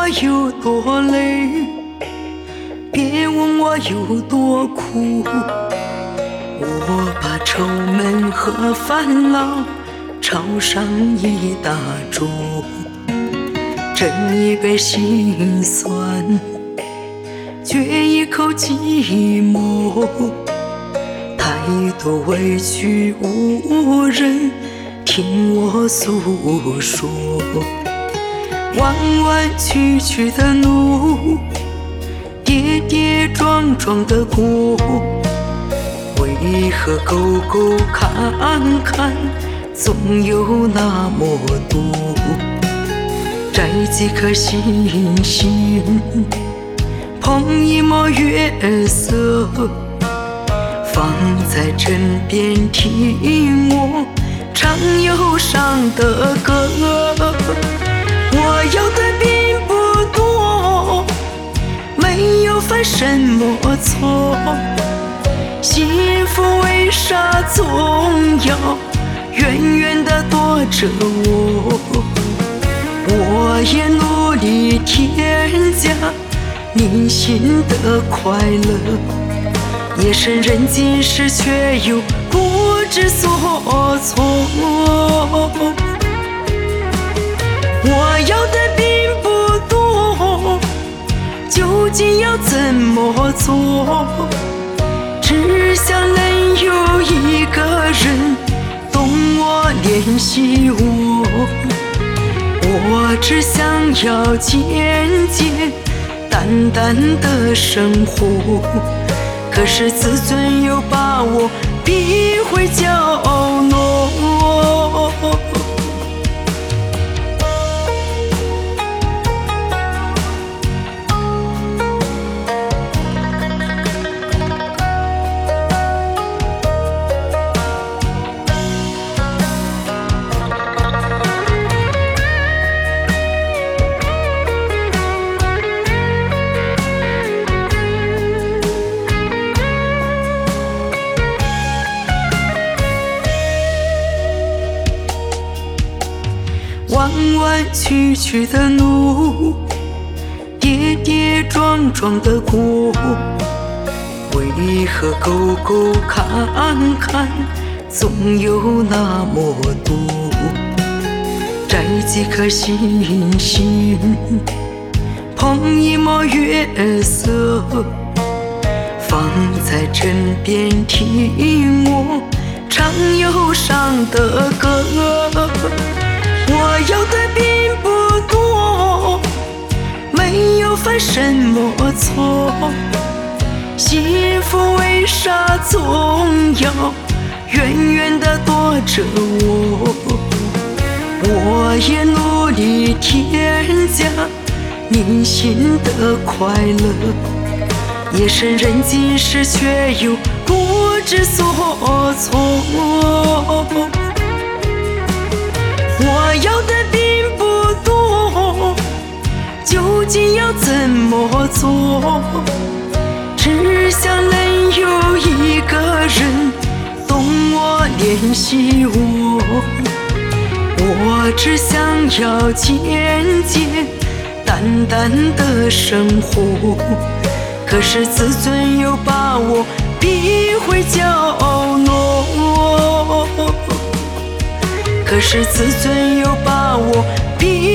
我有多累，别问我有多苦。我把愁闷和烦恼炒上一大桌，斟一杯心酸，撅一口寂寞。太多委屈无人听我诉说，弯弯曲曲的路，跌跌撞撞的过，为何沟沟坎坎总有那么多？摘几颗星星，捧一抹月色，放在枕边听我唱忧伤的歌。我要的并不多，没有犯什么错，幸福为啥总要远远地躲着我？我也努力添加你心的快乐，夜深人静时却又不知所措。我要的并不多，究竟要怎么做？只想能有一个人懂我怜惜我，我只想要简简单单的生活，可是自尊又把我逼回角落。弯弯曲曲的路，跌跌撞撞的过，为何沟沟坎坎总有那么多？摘几颗星星，捧一抹月色，放在枕边听我唱忧伤的歌。我要的并不多，没有犯什么错，幸福为啥总要远远地躲着我？我也努力添加你心的快乐，夜深人静时却又不知所措。我要的并不多，究竟要怎么做？只想能有一个人懂我怜惜我，我只想要简简单单的生活，可是自尊又把我逼回角落，可是自尊又把我逼